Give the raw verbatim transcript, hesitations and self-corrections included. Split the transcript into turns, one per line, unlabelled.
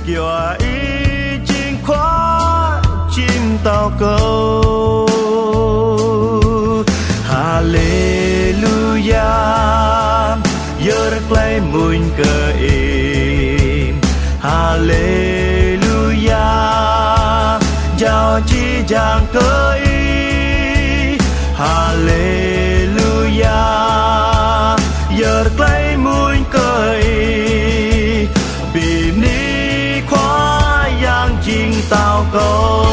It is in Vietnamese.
Dọa ý chinh khóa chim tao câu Hallelujah Giờ rất lấy mùi cờ im Hallelujah Giao chi giang cơ ý Hallelujah Giờ rất lấy mùi cờ im Vì ni khóa giang chinh tao câu